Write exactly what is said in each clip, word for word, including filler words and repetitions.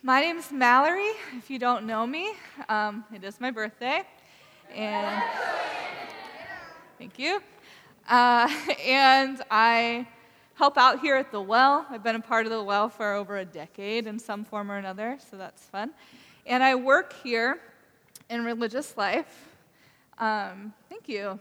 My name's Mallory. If you don't know me, um, it is my birthday, and thank you. Uh, and I help out here at the Well. I've been a part of the Well for over a decade in some form or another, so that's fun. And I work here in religious life. Um, thank you.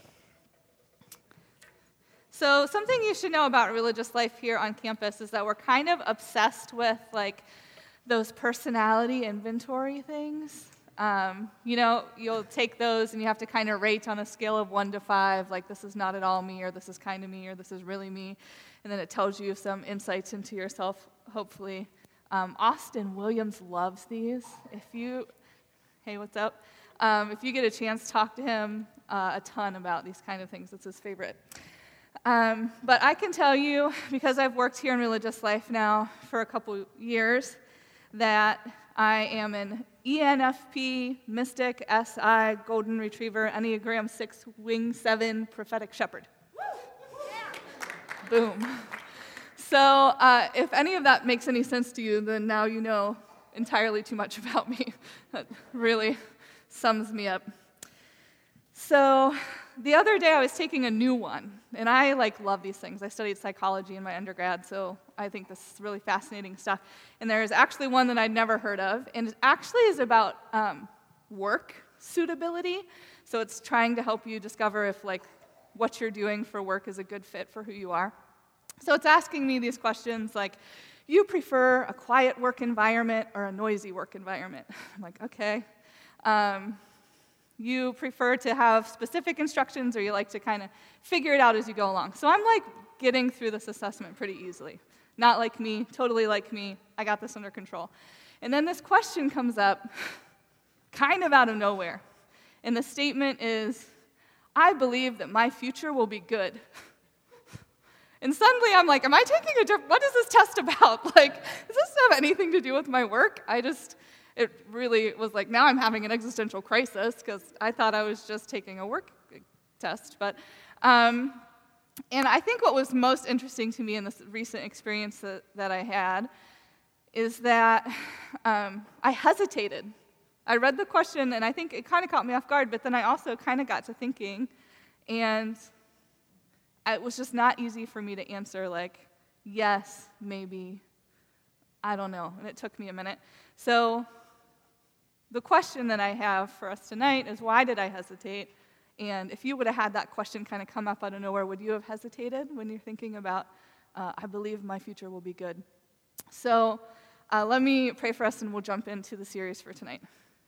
So something you should know about religious life here on campus is that we're kind of obsessed with like those personality inventory things. Um, you know, you'll take those and you have to kind of rate on a scale of one to five, like this is not at all me, or this is kind of me, or this is really me. And then it tells you some insights into yourself, hopefully. Um, Austin Williams loves these. If you, hey, what's up? Um, if you get a chance, talk to him uh, a ton about these kind of things. It's his favorite. Um, but I can tell you, because I've worked here in religious life now for a couple years, that I am an E N F P, Mystic, S I, Golden Retriever, Enneagram six, Wing seven, Prophetic Shepherd. Boom. So uh, if any of that makes any sense to you, then now you know entirely too much about me. That really sums me up. So the other day I was taking a new one, and I like love these things. I studied psychology in my undergrad, so I think this is really fascinating stuff. And there's actually one that I'd never heard of, and it actually is about um, work suitability. So it's trying to help you discover if like what you're doing for work is a good fit for who you are. So it's asking me these questions like, you prefer a quiet work environment or a noisy work environment? I'm like, okay. Um, You prefer to have specific instructions, or you like to kind of figure it out as you go along. So I'm like getting through this assessment pretty easily. Not like me, totally like me. I got this under control. And then this question comes up kind of out of nowhere. And the statement is, I believe that my future will be good. And suddenly I'm like, am I taking a different, what is this test about? Like, does this have anything to do with my work? I just... It really was like, now I'm having an existential crisis because I thought I was just taking a work test. But, um, and I think what was most interesting to me in this recent experience that, that I had is that um, I hesitated. I read the question, and I think it kind of caught me off guard, but then I also kind of got to thinking, and it was just not easy for me to answer, like, yes, maybe, I don't know, and it took me a minute. So the question that I have for us tonight is, why did I hesitate? And if you would have had that question kind of come up out of nowhere, would you have hesitated when you're thinking about, uh, I believe my future will be good? So uh, let me pray for us, and we'll jump into the series for tonight.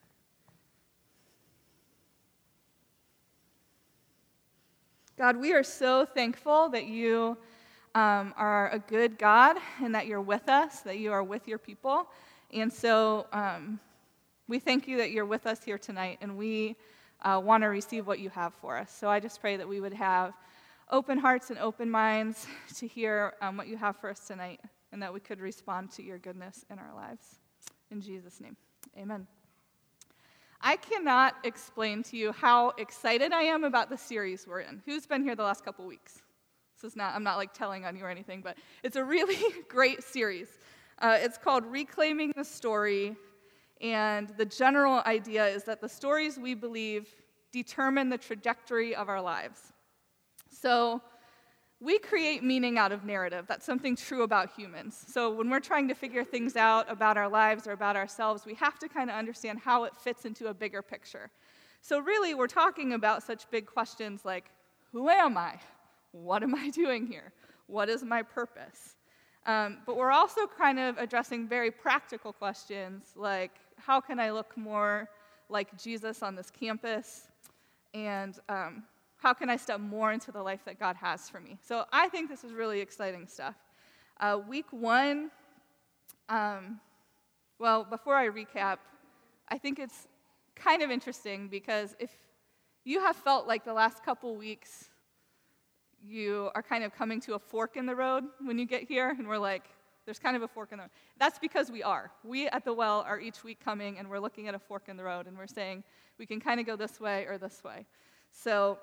God, we are so thankful that you um, are a good God, and that you're with us, that you are with your people. And so um, we thank you that you're with us here tonight, and we uh, want to receive what you have for us. So I just pray that we would have open hearts and open minds to hear um, what you have for us tonight, and that we could respond to your goodness in our lives. In Jesus' name, amen. I cannot explain to you how excited I am about the series we're in. Who's been here the last couple weeks? This is not, I'm not like telling on you or anything, but it's a really great series. Uh, it's called Reclaiming the Story, and the general idea is that the stories we believe determine the trajectory of our lives. So we create meaning out of narrative. That's something true about humans. So when we're trying to figure things out about our lives or about ourselves, we have to kind of understand how it fits into a bigger picture. So really, we're talking about such big questions like, who am I? What am I doing here? What is my purpose? Um, but we're also kind of addressing very practical questions like, how can I look more like Jesus on this campus? And um, how can I step more into the life that God has for me? So I think this is really exciting stuff. Uh, week one, um, well, before I recap, I think it's kind of interesting because if you have felt like the last couple weeks you are kind of coming to a fork in the road when you get here, and we're like, there's kind of a fork in the road. That's because we are. We at the Well are each week coming, and we're looking at a fork in the road, and we're saying we can kind of go this way or this way. So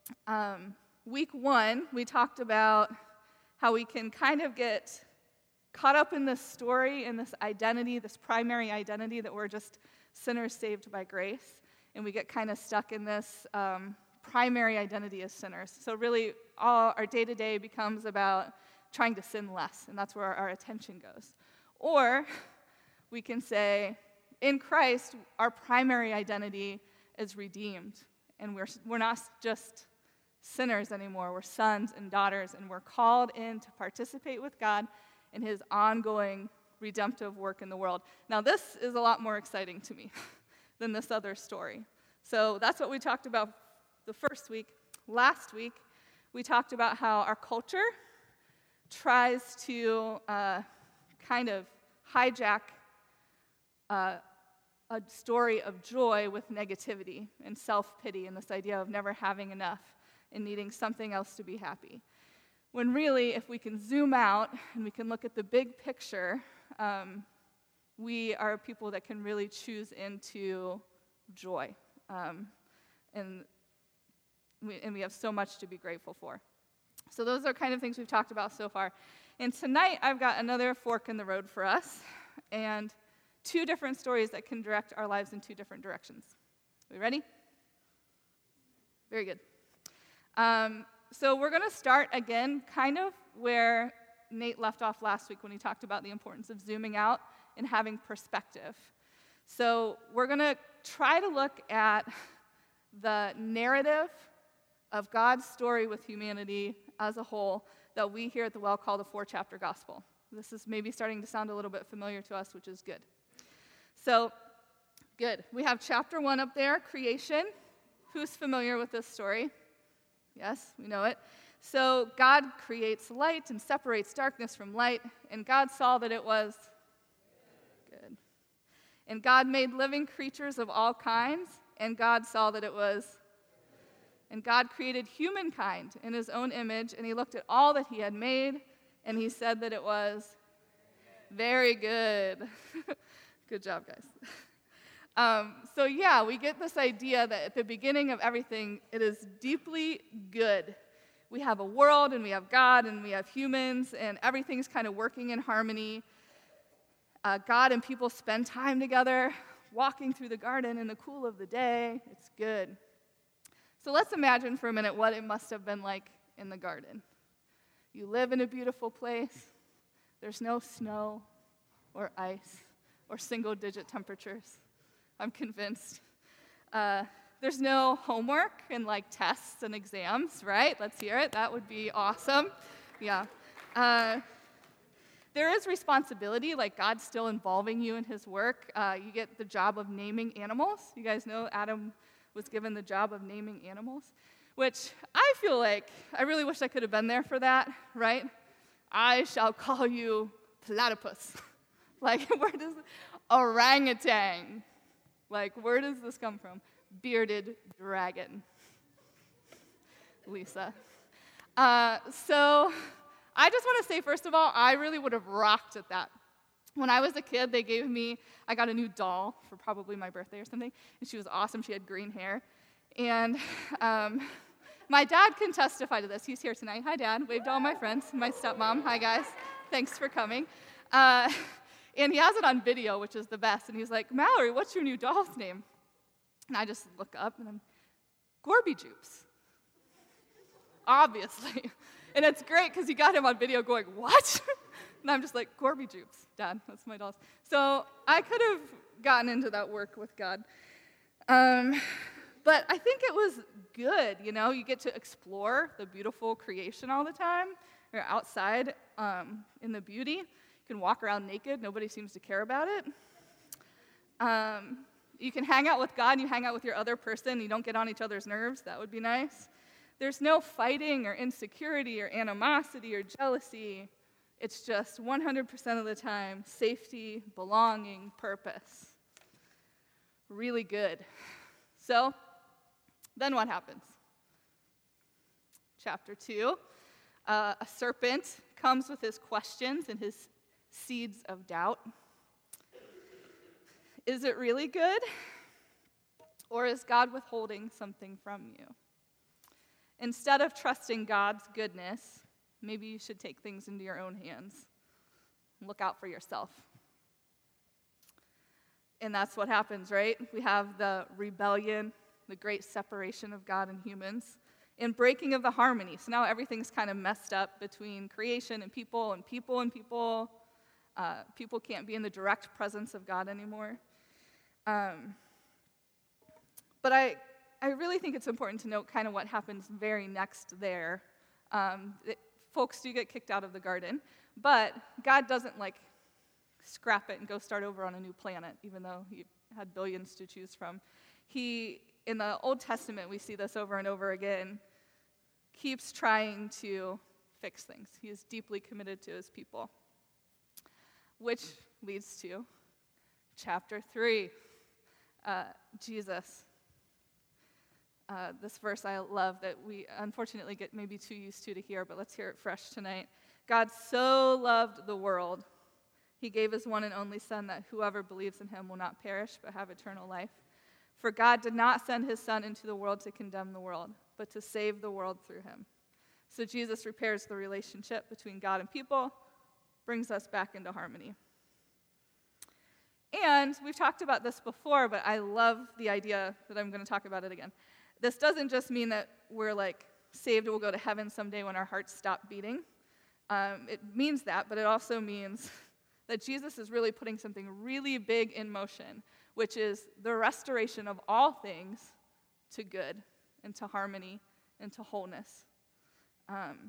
um, week one, we talked about how we can kind of get caught up in this story and this identity, this primary identity that we're just sinners saved by grace, and we get kind of stuck in this um, primary identity as sinners. So really, all our day-to-day becomes about trying to sin less, and that's where our attention goes. Or we can say, in Christ, our primary identity is redeemed, and we're we're not just sinners anymore. We're sons and daughters, and we're called in to participate with God in his ongoing redemptive work in the world. Now, this is a lot more exciting to me than this other story. So that's what we talked about the first week. Last week, we talked about how our culture tries to uh, kind of hijack uh, a story of joy with negativity and self-pity and this idea of never having enough and needing something else to be happy. When really, if we can zoom out and we can look at the big picture, um, we are people that can really choose into joy. Um, and, we, and we have so much to be grateful for. So those are kind of things we've talked about so far. And tonight, I've got another fork in the road for us, and two different stories that can direct our lives in two different directions. We ready? Very good. Um, so we're going to start again kind of where Nate left off last week when he talked about the importance of zooming out and having perspective. So we're going to try to look at the narrative of God's story with humanity as a whole that we here at the Well call the four-chapter gospel. This is maybe starting to sound a little bit familiar to us, which is good. So, good. We have chapter one up there, creation. Who's familiar with this story? Yes, we know it. So, God creates light and separates darkness from light, and God saw that it was good. And God made living creatures of all kinds, and God saw that it was. And God created humankind in his own image, and he looked at all that he had made, and he said that it was very good. Good job, guys. Um, so yeah, we get this idea that at the beginning of everything, it is deeply good. We have a world, and we have God, and we have humans, and everything's kind of working in harmony. Uh, God and people spend time together, walking through the garden in the cool of the day. It's good. So let's imagine for a minute what it must have been like in the garden. You live in a beautiful place. There's no snow or ice or single-digit temperatures. I'm convinced. Uh, there's no homework and like tests and exams, right? Let's hear it. That would be awesome. Yeah. Uh, there is responsibility, like God's still involving you in his work. Uh, you get the job of naming animals. You guys know Adam was given the job of naming animals, which I feel like I really wish I could have been there for that, right? I shall call you platypus. Like, where does orangutan? Like, where does this come from? Bearded dragon. Lisa. Uh, so I just want to say, first of all, I really would have rocked at that. When I was a kid, they gave me, I got a new doll for probably my birthday or something, and she was awesome. She had green hair. And um, my dad can testify to this. He's here tonight. Hi, Dad. Wave to all my friends. My stepmom. Hi, guys. Thanks for coming. Uh, and he has it on video, which is the best. And he's like, Mallory, what's your new doll's name? And I just look up, and I'm, Gorby Jupes. Obviously. And it's great because he got him on video going, what? And I'm just like, Gorby Jupes, Dad, that's my dolls. So I could have gotten into that work with God. Um, but I think it was good, you know? You get to explore the beautiful creation all the time. You're outside um, in the beauty. You can walk around naked. Nobody seems to care about it. Um, you can hang out with God, and you hang out with your other person. You don't get on each other's nerves. That would be nice. There's no fighting or insecurity or animosity or jealousy. It's just one hundred percent of the time, safety, belonging, purpose. Really good. So, then what happens? Chapter two, uh, a serpent comes with his questions and his seeds of doubt. Is it really good? Or is God withholding something from you? Instead of trusting God's goodness, maybe you should take things into your own hands. Look out for yourself. And that's what happens, right? We have the rebellion, the great separation of God and humans, and breaking of the harmony. So now everything's kind of messed up between creation and people, and people and people. Uh, people can't be in the direct presence of God anymore. Um, but I, I really think it's important to note kind of what happens very next there. Um, it, folks do get kicked out of the garden, but God doesn't like scrap it and go start over on a new planet, even though he had billions to choose from. He, in the Old Testament, we see this over and over again, keeps trying to fix things. He is deeply committed to his people. Which leads to chapter three, uh, Jesus. Uh, this verse I love that we unfortunately get maybe too used to to hear, but let's hear it fresh tonight. God so loved the world, he gave his one and only Son, that whoever believes in him will not perish but have eternal life. For God did not send his Son into the world to condemn the world, but to save the world through him. So Jesus repairs the relationship between God and people, brings us back into harmony. And we've talked about this before, but I love the idea that I'm going to talk about it again. This doesn't just mean that we're like saved and we'll go to heaven someday when our hearts stop beating. Um, it means that, but it also means that Jesus is really putting something really big in motion, which is the restoration of all things to good and to harmony and to wholeness. Um,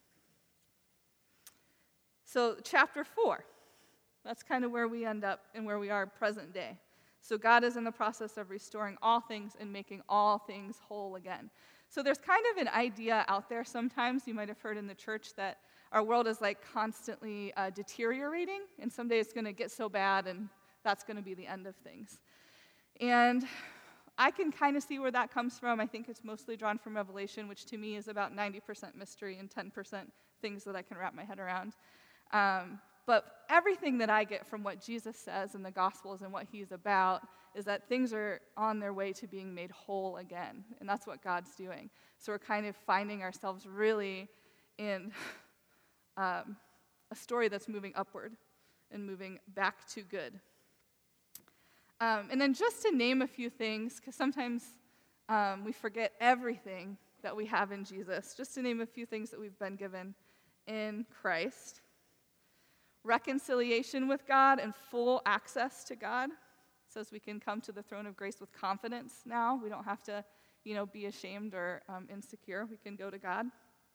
So chapter four, that's kind of where we end up and where we are present day. So God is in the process of restoring all things and making all things whole again. So there's kind of an idea out there sometimes, you might have heard in the church, that our world is like constantly uh, deteriorating, and someday it's going to get so bad and that's going to be the end of things. And I can kind of see where that comes from. I think it's mostly drawn from Revelation, which to me is about ninety percent mystery and ten percent things that I can wrap my head around. Um, but everything that I get from what Jesus says in the Gospels and what he's about is that things are on their way to being made whole again, and that's what God's doing. So we're kind of finding ourselves really in um, a story that's moving upward and moving back to good. Um, and then just to name a few things, because sometimes um, we forget everything that we have in Jesus, just to name a few things that we've been given in Christ. Reconciliation with God and full access to God. It says we can come to the throne of grace with confidence now. We don't have to, you know, be ashamed or um, insecure. We can go to God.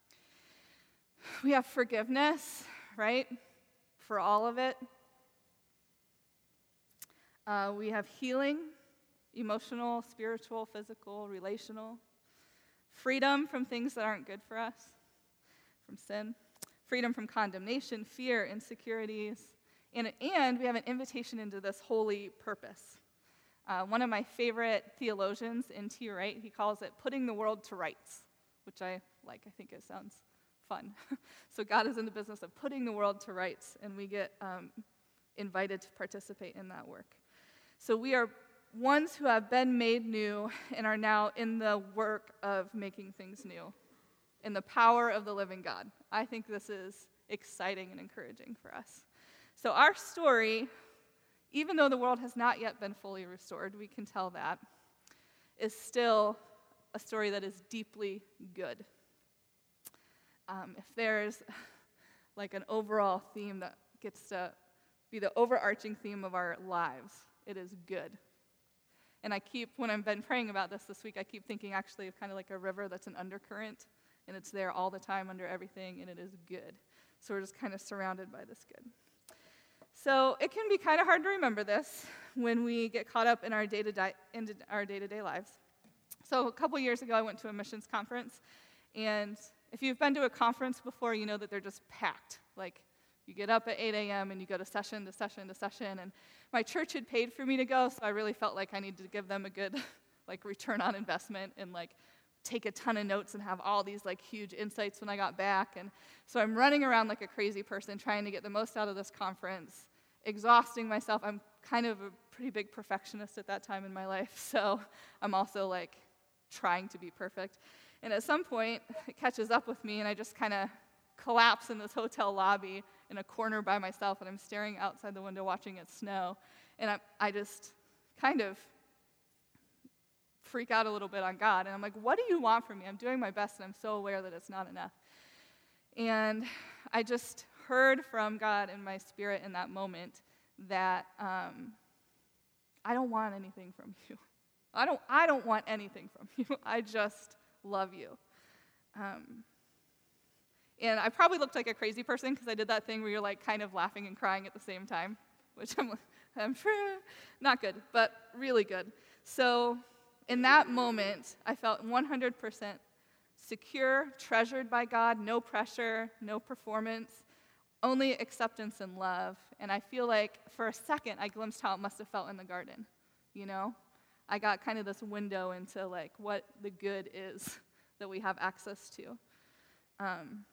We have forgiveness, right, for all of it. Uh, we have healing, emotional, spiritual, physical, relational. Freedom from things that aren't good for us, from sin. Freedom from condemnation, fear, insecurities, and, and we have an invitation into this holy purpose. Uh, one of my favorite theologians, N T Wright, he calls it putting the world to rights, which I like. I think it sounds fun. So God is in the business of putting the world to rights, and we get um, invited to participate in that work. So we are ones who have been made new and are now in the work of making things new, in the power of the living God. I think this is exciting and encouraging for us. So our story, even though the world has not yet been fully restored, we can tell that, is still a story that is deeply good. Um, if there's like an overall theme that gets to be the overarching theme of our lives, it is good. And I keep, when I've been praying about this this week, I keep thinking actually of kind of like a river that's an undercurrent, and it's there all the time under everything, and it is good. So we're just kind of surrounded by this good. So it can be kind of hard to remember this when we get caught up in our day-to-day, in our day-to-day lives. So a couple years ago, I went to a missions conference, and if you've been to a conference before, you know that they're just packed. Like, you get up at eight a.m. and you go to session to session to session, and my church had paid for me to go, so I really felt like I needed to give them a good, like, return on investment and, like, take a ton of notes and have all these like huge insights when I got back. And so I'm running around like a crazy person trying to get the most out of this conference, exhausting myself. I'm kind of a pretty big perfectionist at that time in my life, so I'm also like trying to be perfect. And at some point, it catches up with me, and I just kind of collapse in this hotel lobby in a corner by myself, and I'm staring outside the window watching it snow, and I, I just kind of freak out a little bit on God, and I'm like, what do you want from me? I'm doing my best, and I'm so aware that it's not enough. And I just heard from God in my spirit in that moment that um, I don't want anything from you. I don't, I don't want anything from you. I just love you. Um, and I probably looked like a crazy person because I did that thing where you're like kind of laughing and crying at the same time, which I'm, I'm sure not good, but really good. So in that moment, I felt one hundred percent secure, treasured by God, no pressure, no performance, only acceptance and love. And I feel like for a second, I glimpsed how it must have felt in the garden, you know? I got kind of this window into like what the good is that we have access to. Um,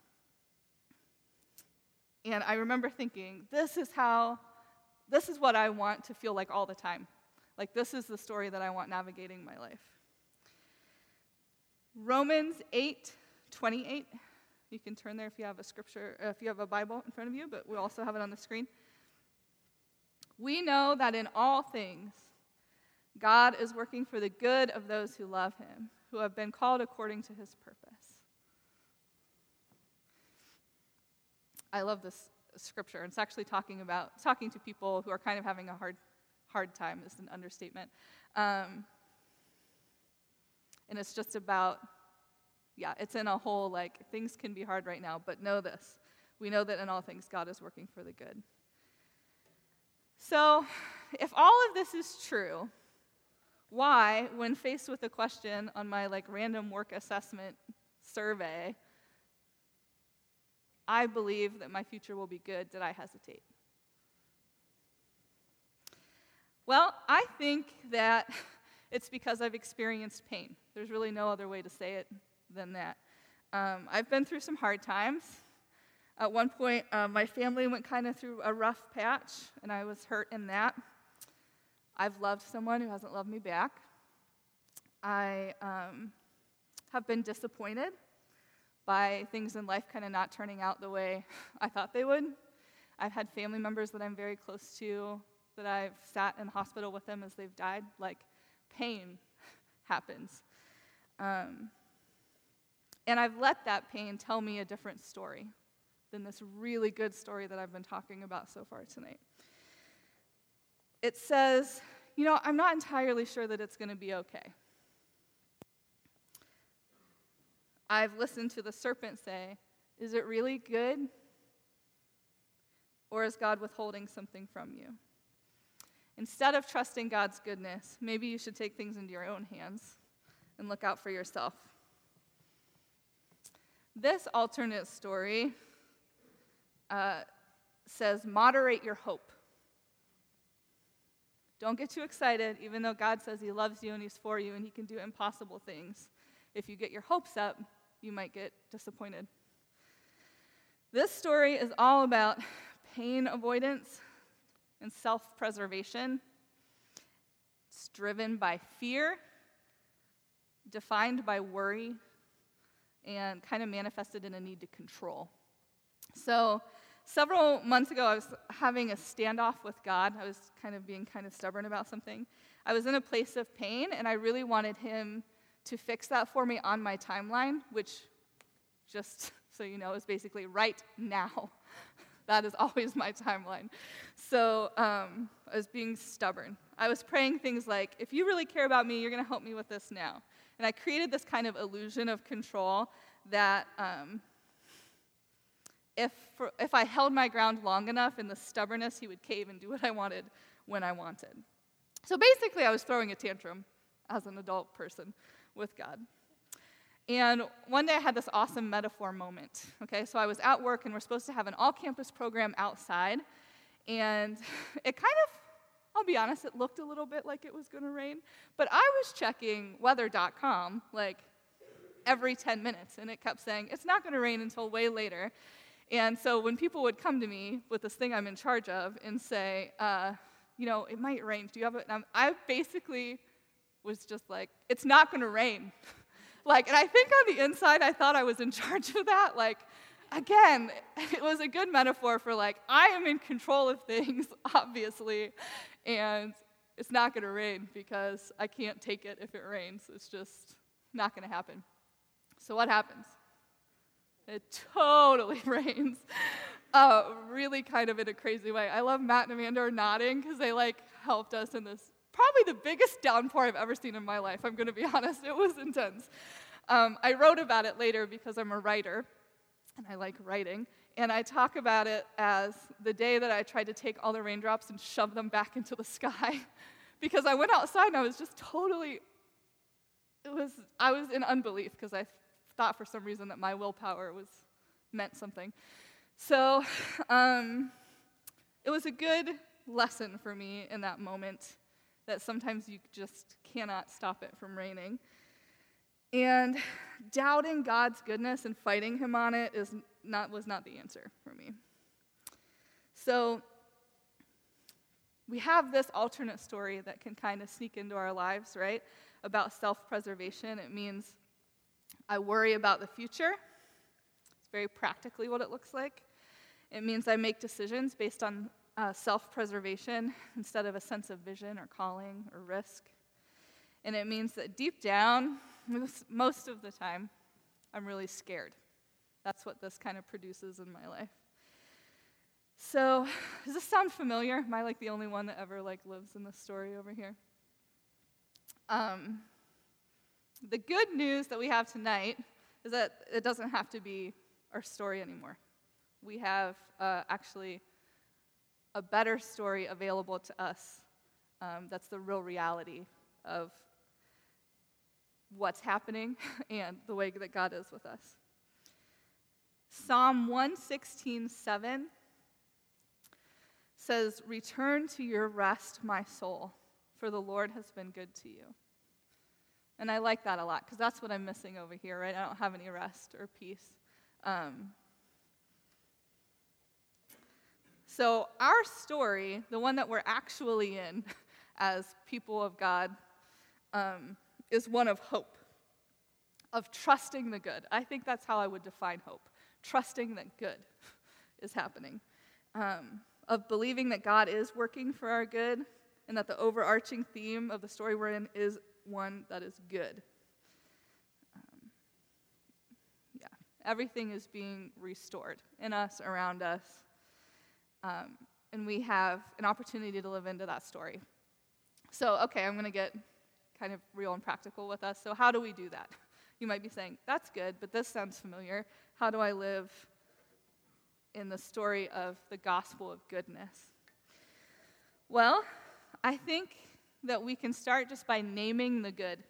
and I remember thinking, this is how, this is what I want to feel like all the time. Like this is the story that I want navigating my life. Romans eight twenty-eight. You can turn there if you have a scripture, if you have a Bible in front of you, but we also have it on the screen. We know that in all things, God is working for the good of those who love him, who have been called according to his purpose. I love this scripture. It's actually talking about, talking to people who are kind of having a hard, hard time is an understatement. Um, and it's just about, yeah, it's in a whole, like, things can be hard right now, but know this. We know that in all things, God is working for the good. So, if all of this is true, why, when faced with a question on my, like, random work assessment survey, I believe that my future will be good, did I hesitate? Well, I think that it's because I've experienced pain. There's really no other way to say it than that. Um, I've been through some hard times. At one point, uh, my family went kind of through a rough patch, and I was hurt in that. I've loved someone who hasn't loved me back. I um, have been disappointed by things in life kind of not turning out the way I thought they would. I've had family members that I'm very close to that I've sat in the hospital with them as they've died. Like, pain happens. Um, and I've let that pain tell me a different story than this really good story that I've been talking about so far tonight. It says, you know, I'm not entirely sure that it's going to be okay. I've listened to the serpent say, is it really good? Or is God withholding something from you? Instead of trusting God's goodness, maybe you should take things into your own hands and look out for yourself. This alternate story uh, says, moderate your hope. Don't get too excited, even though God says he loves you and he's for you and he can do impossible things. If you get your hopes up, you might get disappointed. This story is all about pain avoidance and self-preservation. It's driven by fear, defined by worry, and kind of manifested in a need to control. So several months ago, I was having a standoff with God. I was kind of being kind of stubborn about something. I was in a place of pain, and I really wanted him to fix that for me on my timeline, which, just so you know, is basically right now. That is always my timeline. So um, I was being stubborn. I was praying things like, if you really care about me, you're going to help me with this now. And I created this kind of illusion of control that um, if for, if I held my ground long enough in the stubbornness, he would cave and do what I wanted when I wanted. So basically, I was throwing a tantrum as an adult person with God. And one day I had this awesome metaphor moment, okay? So I was at work, and we're supposed to have an all-campus program outside, and it kind of, I'll be honest, it looked a little bit like it was going to rain, but I was checking weather dot com, like, every ten minutes, and it kept saying, it's not going to rain until way later. And so when people would come to me with this thing I'm in charge of and say, uh, you know, it might rain, do you have it? And I basically was just like, it's not going to rain. Like, and I think on the inside, I thought I was in charge of that. Like, again, it was a good metaphor for like, I am in control of things, obviously, and it's not going to rain because I can't take it if it rains. It's just not going to happen. So what happens? It totally rains. Uh, really kind of in a crazy way. I love Matt and Amanda are nodding because they like helped us in this, probably the biggest downpour I've ever seen in my life. I'm going to be honest. It was intense. Um, I wrote about it later because I'm a writer, and I like writing. And I talk about it as the day that I tried to take all the raindrops and shove them back into the sky. Because I went outside and I was just totally, it was, I was in unbelief because I thought for some reason that my willpower was meant something. So um, it was a good lesson for me in that moment that sometimes you just cannot stop it from raining. And doubting God's goodness and fighting him on it is not was not the answer for me. So we have this alternate story that can kind of sneak into our lives, right? About self-preservation. It means I worry about the future. It's very practically what it looks like. It means I make decisions based on uh, self-preservation instead of a sense of vision or calling or risk. And it means that deep down, most of the time, I'm really scared. That's what this kind of produces in my life. So, does this sound familiar? Am I like the only one that ever like lives in this story over here? Um, the good news that we have tonight is that it doesn't have to be our story anymore. We have uh, actually a better story available to us. Um, that's the real reality of what's happening and the way that God is with us. Psalm one sixteen, seven says, "Return to your rest, my soul, for the Lord has been good to you." And I like that a lot, because that's what I'm missing over here, right? I don't have any rest or peace. Um, so our story, the one that we're actually in as people of God, um, is one of hope, of trusting the good. I think that's how I would define hope, trusting that good is happening, um, of believing that God is working for our good, and that the overarching theme of the story we're in is one that is good. Um, yeah, everything is being restored in us, around us, um, and we have an opportunity to live into that story. So, okay, I'm going to get kind of real and practical with us. So how do we do that? You might be saying, that's good, but this sounds familiar. How do I live in the story of the gospel of goodness? Well, I think that we can start just by naming the good.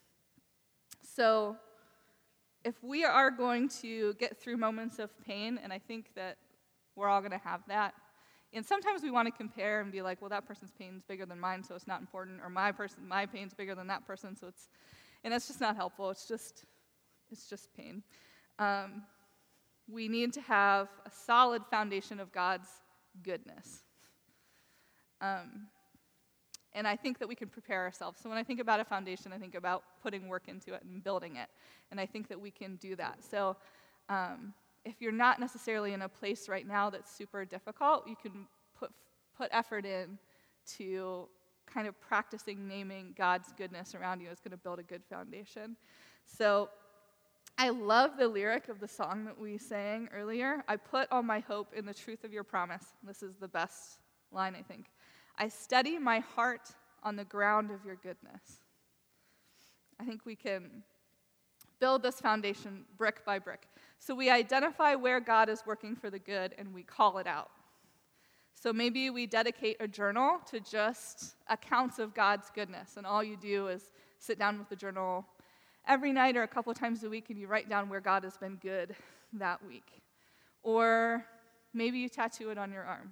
So if we are going to get through moments of pain, and I think that we're all going to have that, and sometimes we want to compare and be like, well, that person's pain is bigger than mine, so it's not important, or my person, my pain's bigger than that person, so it's, and that's just not helpful. It's just, it's just pain. Um, we need to have a solid foundation of God's goodness. Um, and I think that we can prepare ourselves. So when I think about a foundation, I think about putting work into it and building it, and I think that we can do that. So um, if you're not necessarily in a place right now that's super difficult, you can put put effort in to kind of practicing naming God's goodness around you. Is going to build a good foundation. So I love the lyric of the song that we sang earlier. I put all my hope in the truth of your promise. This is the best line, I think. I steady my heart on the ground of your goodness. I think we can build this foundation brick by brick. So we identify where God is working for the good, and we call it out. So maybe we dedicate a journal to just accounts of God's goodness, and all you do is sit down with the journal every night or a couple times a week, and you write down where God has been good that week. Or maybe you tattoo it on your arm.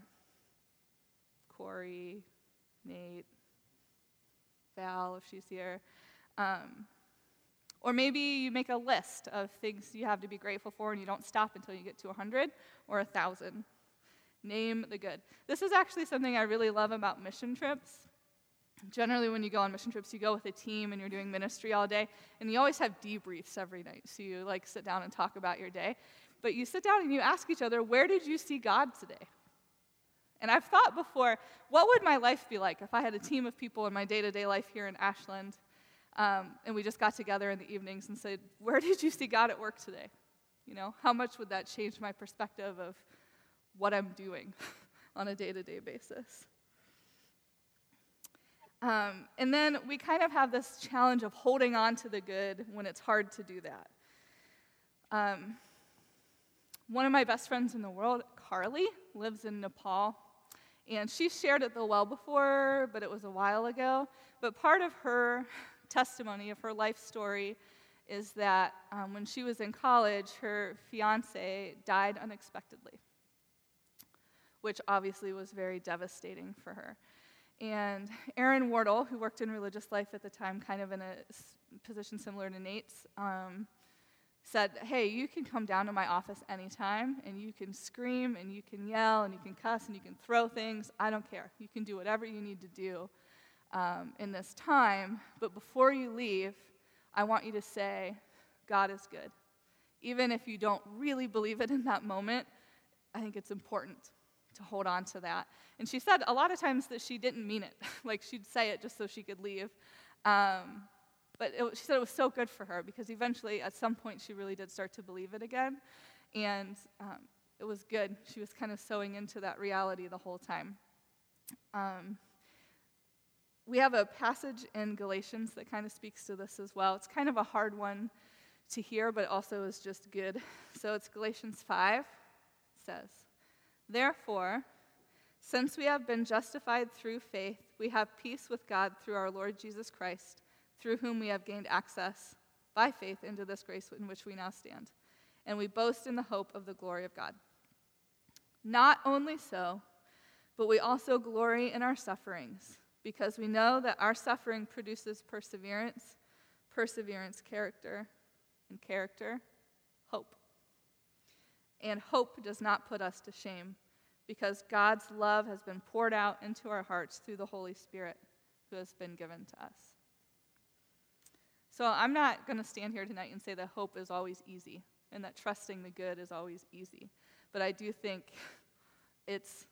Corey, Nate, Val, if she's here. Um, or maybe you make a list of things you have to be grateful for, and you don't stop until you get to one hundred or one thousand. Name the good. This is actually something I really love about mission trips. Generally, when you go on mission trips, you go with a team, and you're doing ministry all day, and you always have debriefs every night. So you like sit down and talk about your day. but you sit down and you ask each other, where did you see God today? And I've thought before, what would my life be like if I had a team of people in my day-to-day life here in Ashland, um, and we just got together in the evenings and said, where did you see God at work today? You know, how much would that change my perspective of what I'm doing on a day-to-day basis? Um, and then we kind of have this challenge of holding on to the good when it's hard to do that. Um, one of my best friends in the world, Carly, lives in Nepal. And she shared it the well before, but it was a while ago. But part of her testimony, of her life story, is that um, when she was in college, her fiance died unexpectedly, which obviously was very devastating for her. And Aaron Wardle, who worked in religious life at the time, kind of in a s- position similar to Nate's, um, said, hey, you can come down to my office anytime, and you can scream, and you can yell, and you can cuss, and you can throw things. I don't care. You can do whatever you need to do um, in this time, but before you leave, I want you to say, God is good. Even if you don't really believe it in that moment, I think it's important to hold on to that. And she said a lot of times that she didn't mean it. Like, she'd say it just so she could leave. Um, but it, she said it was so good for her because eventually, at some point, she really did start to believe it again. And um, it was good. She was kind of sewing into that reality the whole time. Um, we have a passage in Galatians that kind of speaks to this as well. It's kind of a hard one to hear, but also is just good. So it's Galatians five. It says, therefore, since we have been justified through faith, we have peace with God through our Lord Jesus Christ, through whom we have gained access by faith into this grace in which we now stand. And we boast in the hope of the glory of God. Not only so, but we also glory in our sufferings, because we know that our suffering produces perseverance, perseverance, character, and character, hope. And hope does not put us to shame, because God's love has been poured out into our hearts through the Holy Spirit who has been given to us. So I'm not going to stand here tonight and say that hope is always easy and that trusting the good is always easy. But I do think it's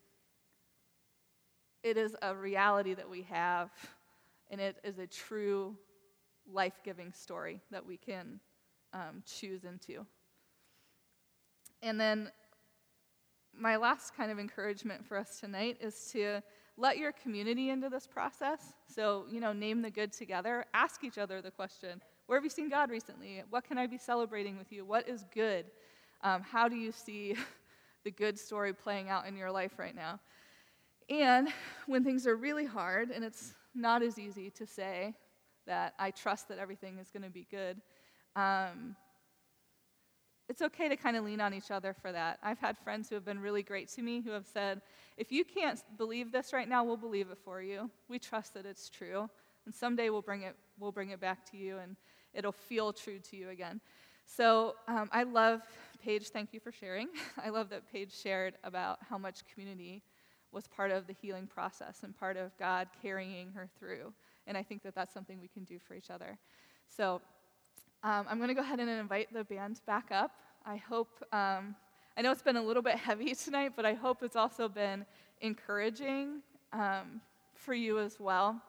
it is a reality that we have, and it is a true life-giving story that we can um, choose into. And then my last kind of encouragement for us tonight is to let your community into this process. So, you know, name the good together. Ask each other the question, where have you seen God recently? What can I be celebrating with you? What is good? Um, how do you see the good story playing out in your life right now? And when things are really hard, and it's not as easy to say that I trust that everything is going to be good, um, it's okay to kind of lean on each other for that. I've had friends who have been really great to me who have said, if you can't believe this right now, we'll believe it for you. We trust that it's true. And someday we'll bring it we'll bring it back to you, and it'll feel true to you again. So um, I love Paige. Thank you for sharing. I love that Paige shared about how much community was part of the healing process and part of God carrying her through. And I think that that's something we can do for each other. So Um, I'm going to go ahead and invite the band back up. I hope, um, I know it's been a little bit heavy tonight, but I hope it's also been encouraging um, for you as well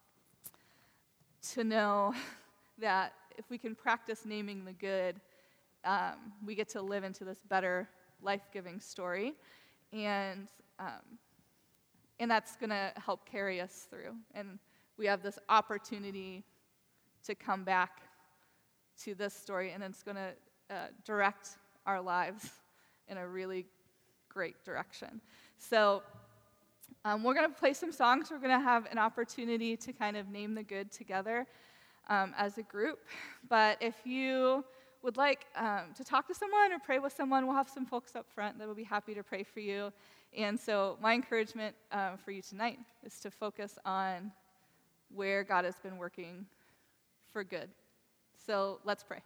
to know that if we can practice naming the good, um, we get to live into this better life-giving story. And, um, and that's going to help carry us through. And we have this opportunity to come back to this story, and it's going to uh, direct our lives in a really great direction. So um, we're going to play some songs. We're going to have an opportunity to kind of name the good together um, as a group. But if you would like um, to talk to someone or pray with someone, we'll have some folks up front that will be happy to pray for you. And so my encouragement uh, for you tonight is to focus on where God has been working for good. So let's pray.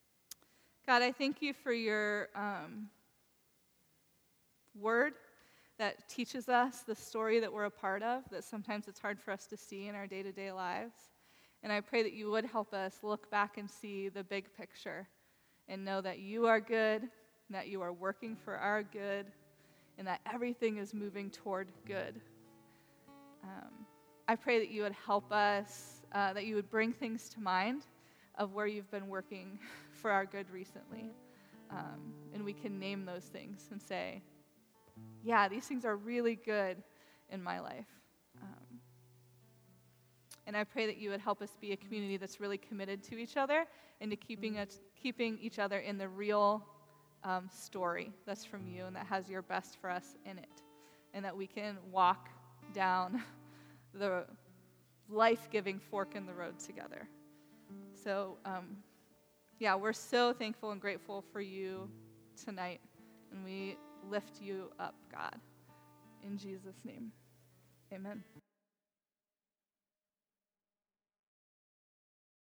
God, I thank you for your um, word that teaches us the story that we're a part of, that sometimes it's hard for us to see in our day-to-day lives. And I pray that you would help us look back and see the big picture and know that you are good, that you are working for our good, and that everything is moving toward good. Um, I pray that you would help us, uh, that you would bring things to mind of where you've been working for our good recently. Um, and we can name those things and say, yeah, these things are really good in my life. Um, and I pray that you would help us be a community that's really committed to each other and to keeping it, keeping each other in the real um, story that's from you and that has your best for us in it. And that we can walk down the life-giving fork in the road together. So, um, yeah, we're so thankful and grateful for you tonight. And we lift you up, God. In Jesus' name, amen.